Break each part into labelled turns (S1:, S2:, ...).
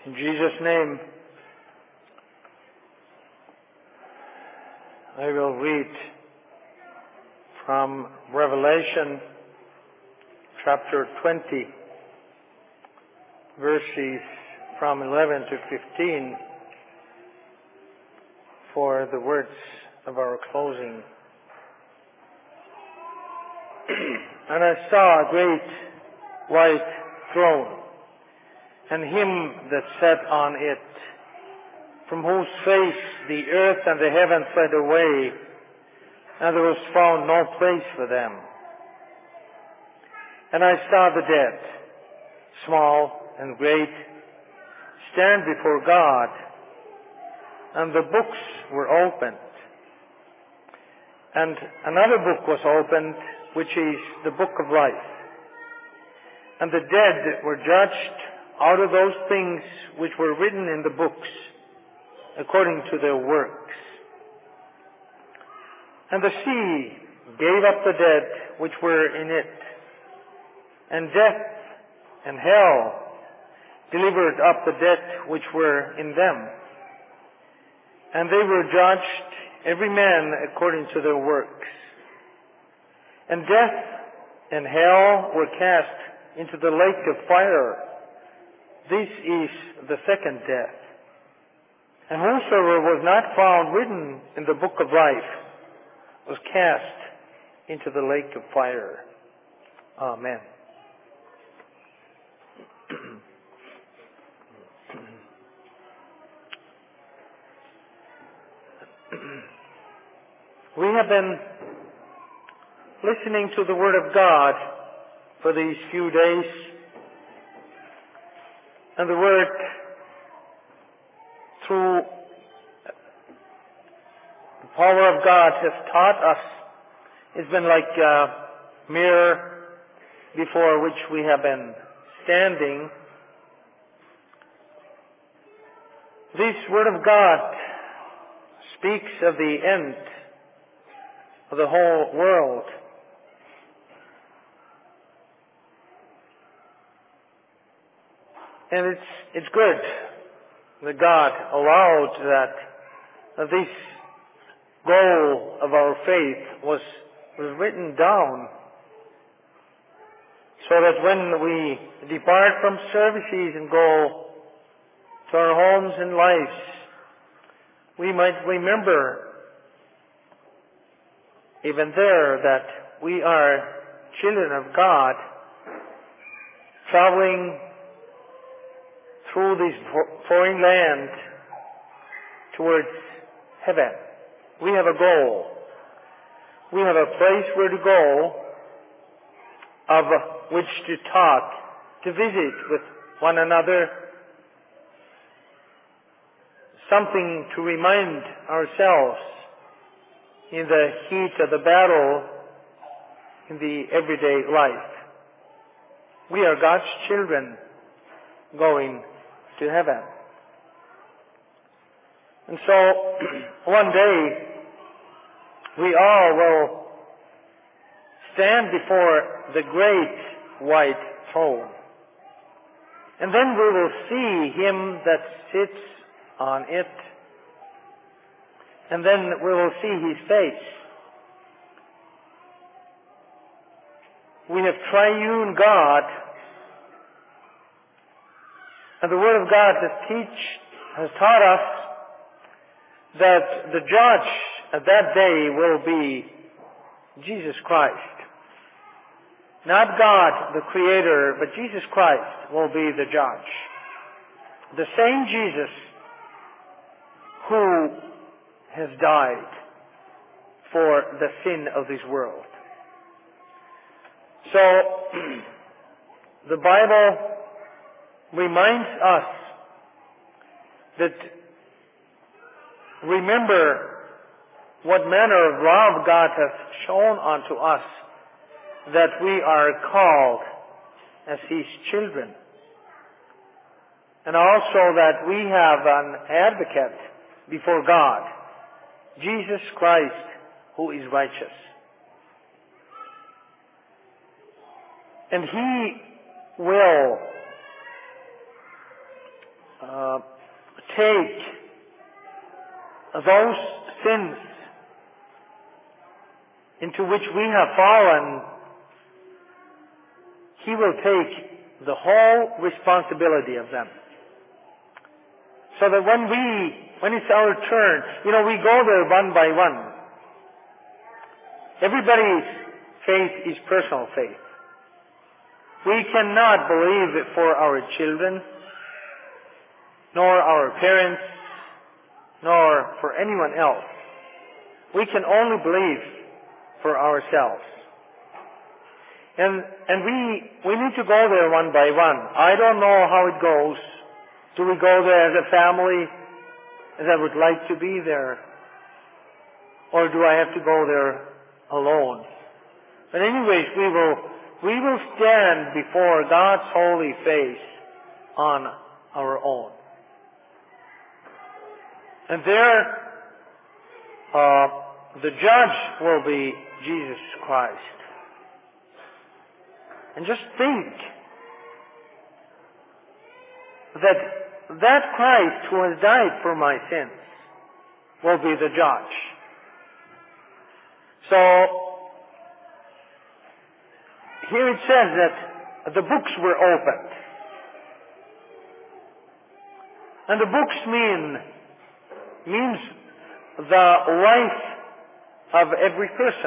S1: In Jesus' name, I will read from Revelation chapter 20, verses from 11 to 15 for the words of our closing. And I saw a great white throne, and him that sat on it, from whose face the earth and the heaven fled away, and there was found no place for them. And I saw the dead, small and great, stand before God, and the books were opened. And another book was opened, which is the book of life. And the dead were judged out of those things which were written in the books, according to their works. And the sea gave up the dead which were in it, and death and hell delivered up the dead which were in them. And they were judged, every man according to their works. And death and hell were cast into the lake of fire. This is the second death. And whosoever was not found written in the book of life was cast into the lake of fire. Amen. We have been listening to the Word of God for these few days, and the Word, through the power of God, has taught us. It's been like a mirror before which we have been standing. This Word of God speaks of the end of the whole world. And it's good that God allowed that this goal of our faith was written down, so that when we depart from services and go to our homes and lives, we might remember even there that we are children of God, traveling through this foreign land towards heaven. We have a goal. We have a place where to go, of which to talk, to visit with one another, something to remind ourselves in the heat of the battle, in the everyday life. We are God's children going to heaven. And so, one day, we all will stand before the great white throne. And then we will see Him that sits on it. And then we will see His face. We have triune God, and the Word of God has taught us that the judge at that day will be Jesus Christ. Not God, the Creator, but Jesus Christ will be the judge. The same Jesus who has died for the sin of this world. So, the Bible reminds us that remember what manner of love God has shown unto us, that we are called as His children. And also that we have an advocate before God, Jesus Christ, who is righteous. And He will take those sins into which we have fallen, He will take the whole responsibility of them. So that when it's our turn, we go there one by one. Everybody's faith is personal faith. We cannot believe it for our children, nor our parents, nor for anyone else. We can only believe for ourselves. And we need to go there one by one. I don't know how it goes. Do we go there as a family, as I would like to be there? Or do I have to go there alone? But anyways, we will stand before God's holy face on our own. And there, the judge will be Jesus Christ. And just think that Christ who has died for my sins will be the judge. So, here it says that the books were opened. And the books means the life of every person.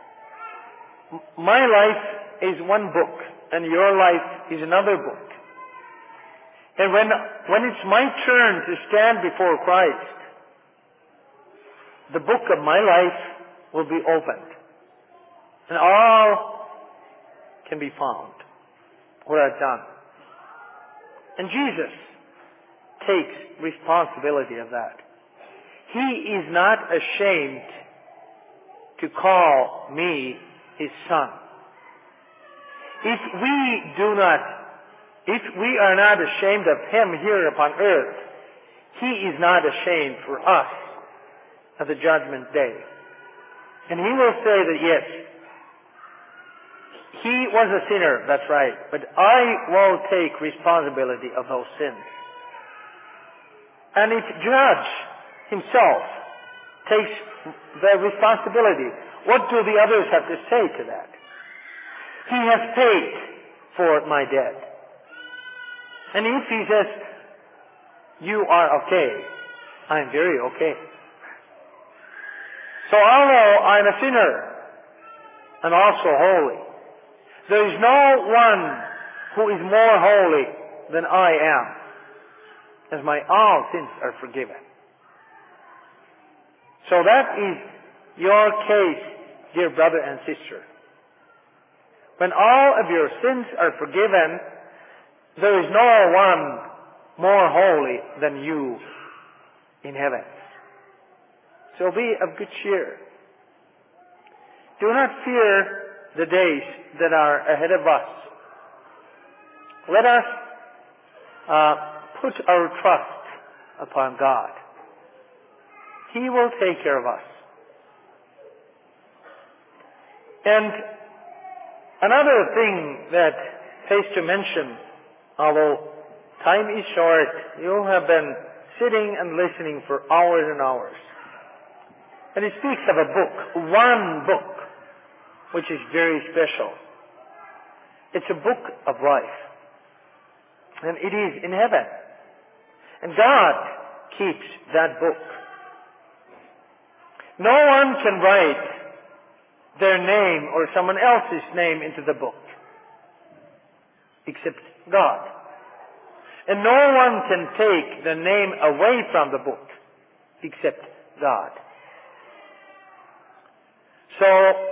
S1: My life is one book, and your life is another book. And when it's my turn to stand before Christ, the book of my life will be opened. And all can be found, what I've done. And Jesus takes responsibility of that. He is not ashamed to call me His Son. If we are not ashamed of Him here upon earth, He is not ashamed for us at the judgment day. And He will say that yes, He was a sinner, that's right, but I will take responsibility of those sins. And if Judge Himself takes the responsibility, what do the others have to say to that? He has paid for my debt. And if He says, you are okay, I'm very okay. So although I'm a sinner and also holy, there is no one who is more holy than I am, as my all sins are forgiven. So that is your case, dear brother and sister. When all of your sins are forgiven, there is no one more holy than you in heaven. So be of good cheer. Do not fear the days that are ahead of us. Let us put our trust upon God. He will take care of us. And another thing that pays to mention, although time is short, you have been sitting and listening for hours and hours. And it speaks of a book, one book, which is very special. It's a book of life. And it is in heaven. And God keeps that book. No one can write their name or someone else's name into the book, except God. And no one can take the name away from the book, except God. So,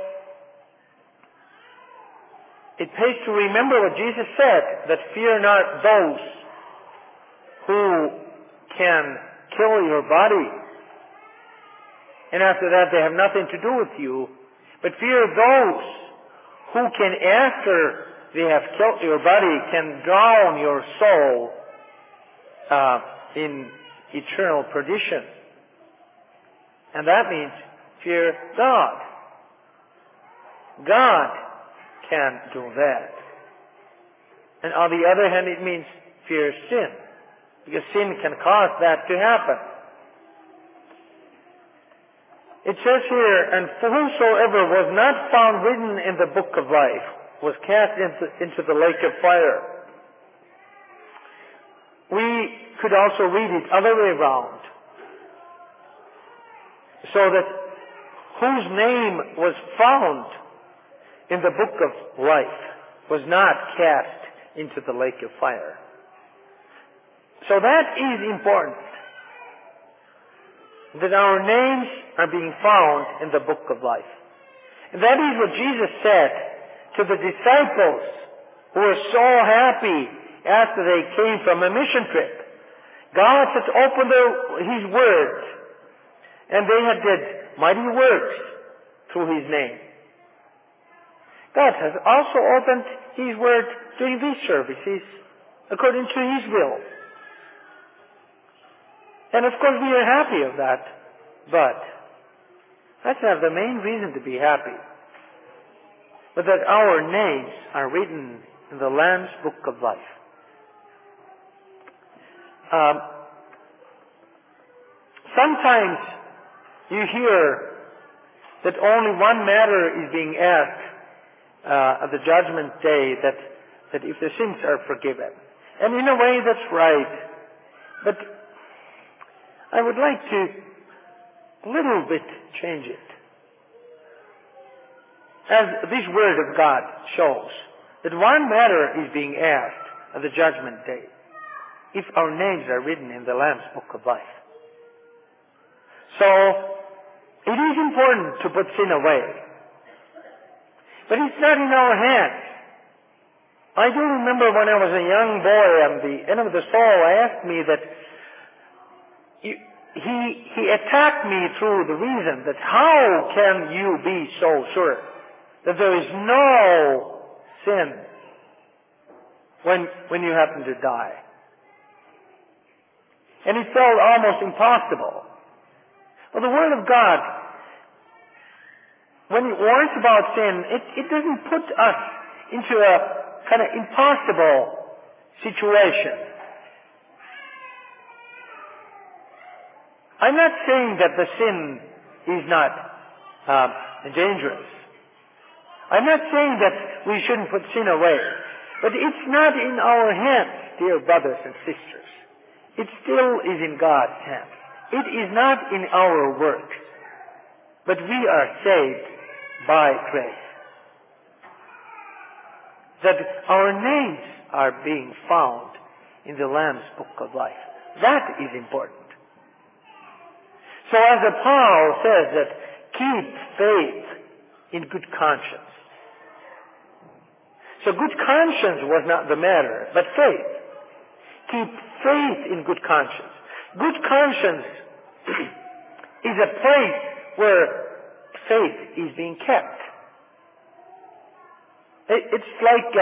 S1: it pays to remember what Jesus said, that fear not those who can kill your body, and after that they have nothing to do with you, but fear those who can, after they have killed your body, can drown your soul in eternal perdition. And that means fear God. God can do that. And on the other hand, it means fear sin. because sin can cause that to happen. It says here, and whosoever was not found written in the book of life was cast into the lake of fire. We could also read it other way around, so that whose name was found in the book of life was not cast into the lake of fire. So that is important, that our names are being found in the book of life. And that is what Jesus said to the disciples who were so happy after they came from a mission trip. God had opened His Word, and they had did mighty works through His name. God has also opened His Word during these services according to His will. And of course we are happy of that, but that's not the main reason to be happy. But that our names are written in the Lamb's book of life. Sometimes you hear that only one matter is being asked at the judgment day, that if the sins are forgiven. And in a way that's right. But I would like to a little bit change it. As this Word of God shows, that one matter is being asked at the judgment day, if our names are written in the Lamb's book of life. So, it is important to put sin away. But it's not in our hands. I do remember when I was a young boy, and the end of the soul asked me that he attacked me through the reason that how can you be so sure that there is no sin when you happen to die? And it felt almost impossible. Well, the Word of God, when it warns about sin, it doesn't put us into a kind of impossible situation. I'm not saying that the sin is not dangerous. I'm not saying that we shouldn't put sin away. But it's not in our hands, dear brothers and sisters. It still is in God's hands. It is not in our works. But we are saved by grace. That our names are being found in the Lamb's book of life. That is important. So as Paul says that keep faith in good conscience. So good conscience was not the matter, but faith. Keep faith in good conscience. Good conscience is a place where faith is being kept. It's like,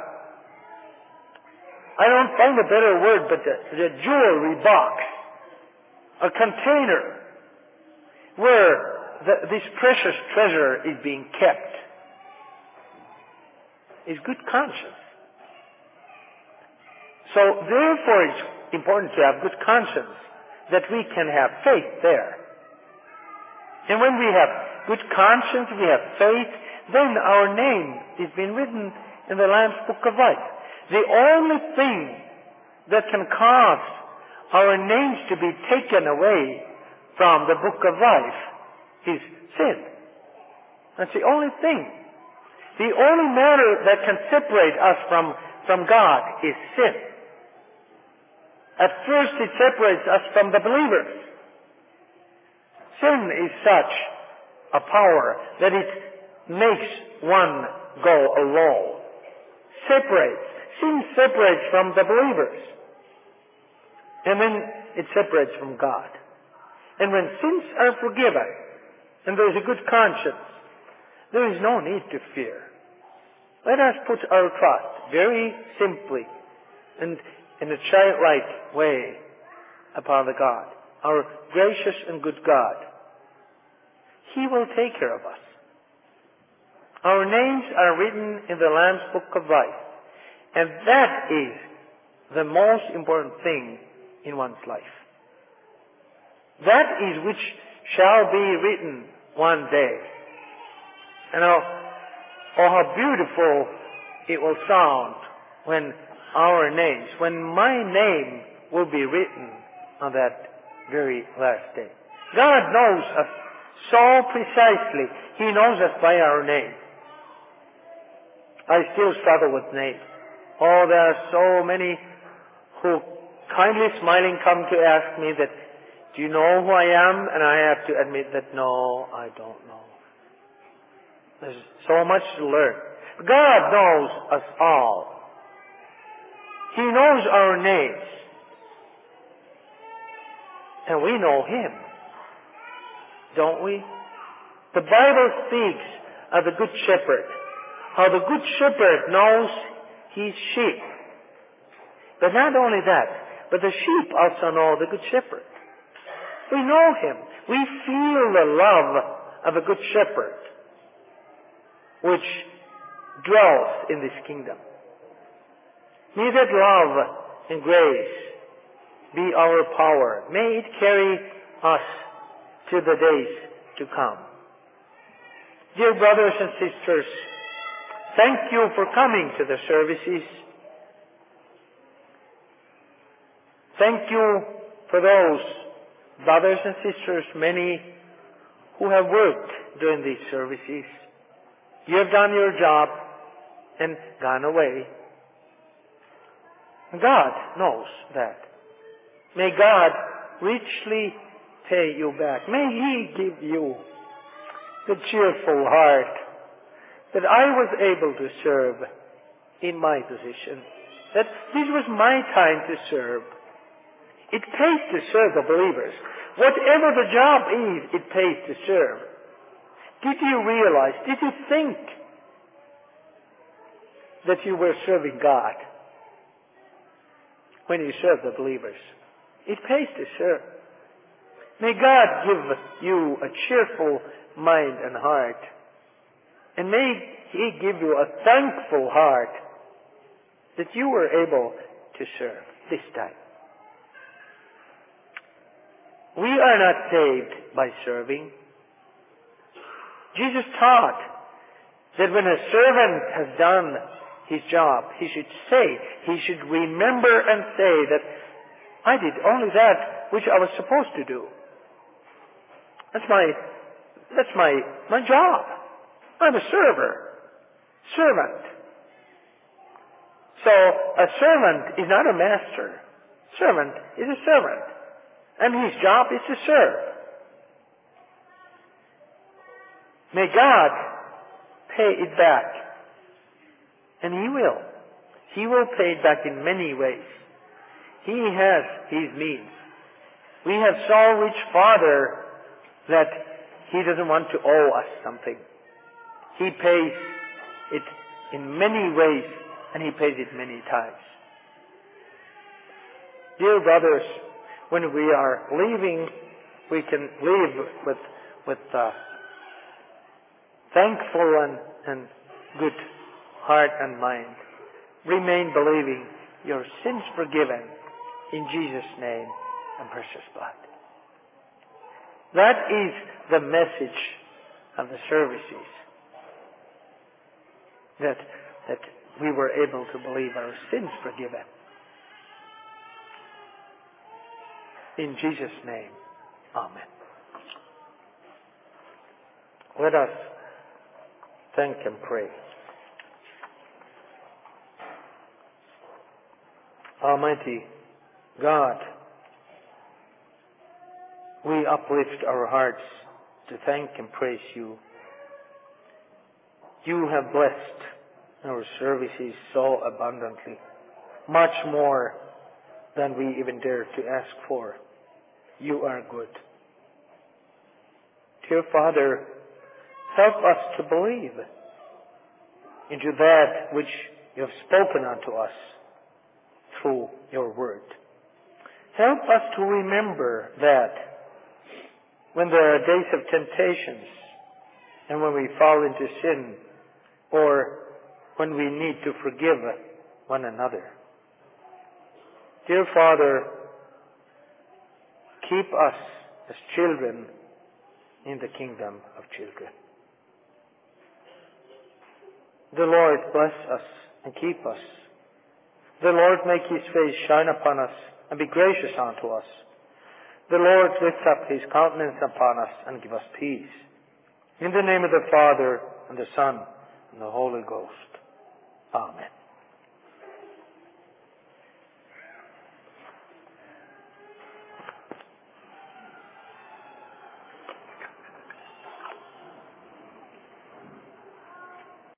S1: I don't find a better word, but the jewelry box, a container where this precious treasure is being kept, is good conscience. So therefore it's important to have good conscience, that we can have faith there. And when we have good conscience, we have faith, then our name is being written in the Lamb's book of life. The only thing that can cause our names to be taken away from the book of life is sin. That's the only thing. The only matter that can separate us from God is sin. At first it separates us from the believers. Sin is such a power that it makes one go alone. Sin separates from the believers. And then it separates from God. And when sins are forgiven, and there is a good conscience, there is no need to fear. Let us put our trust very simply and in a childlike way upon the God, our gracious and good God. He will take care of us. Our names are written in the Lamb's book of life. And that is the most important thing in one's life. That is which shall be written one day. And oh, how beautiful it will sound when my name will be written on that very last day. God knows us so precisely. He knows us by our name. I still struggle with names. Oh, there are so many who kindly smiling come to ask me that, do you know who I am? And I have to admit that no, I don't know. There's so much to learn. God knows us all. He knows our names. And we know Him. Don't we? The Bible speaks of the Good Shepherd. How the Good Shepherd knows His sheep. But not only that, but the sheep also know the Good Shepherd. We know Him. We feel the love of a Good Shepherd, which dwells in this kingdom. May that love and grace be our power. May it carry us to the days to come. Dear brothers and sisters, thank you for coming to the services. Thank you for those brothers and sisters, many who have worked during these services. You have done your job and gone away. God knows that. May God richly pay you back. May He give you the cheerful heart that I was able to serve in my position. That this was my time to serve. It pays to serve the believers. Whatever the job is, it pays to serve. Did you realize, did you think that you were serving God when you serve the believers? It pays to serve. May God give you a cheerful mind and heart. And may He give you a thankful heart that you were able to serve this time. We are not saved by serving. Jesus taught that when a servant has done his job, he should remember and say that I did only that which I was supposed to do. That's my job. I'm a servant. So a servant is not a master. Servant is a servant. And his job is to serve. May God pay it back. And He will. He will pay it back in many ways. He has His means. We have so rich Father that He doesn't want to owe us something. He pays it in many ways, and He pays it many times. Dear brothers, when we are leaving, we can leave with thankful and good heart and mind. Remain believing your sins forgiven in Jesus' name and precious blood. That is the message of the services. That we were able to believe our sins forgiven. In Jesus' name, amen. Let us thank and pray. Almighty God, we uplift our hearts to thank and praise You. You have blessed our services so abundantly, much more than we even dare to ask for. You are good. Dear Father, help us to believe into that which You have spoken unto us through Your word. Help us to remember that when there are days of temptations and when we fall into sin, or when we need to forgive one another. Dear Father, keep us as children in the kingdom of children. The Lord bless us and keep us. The Lord make his face shine upon us and be gracious unto us. The Lord lift up his countenance upon us and give us peace. In the name of the Father, and the Son, and the Holy Ghost.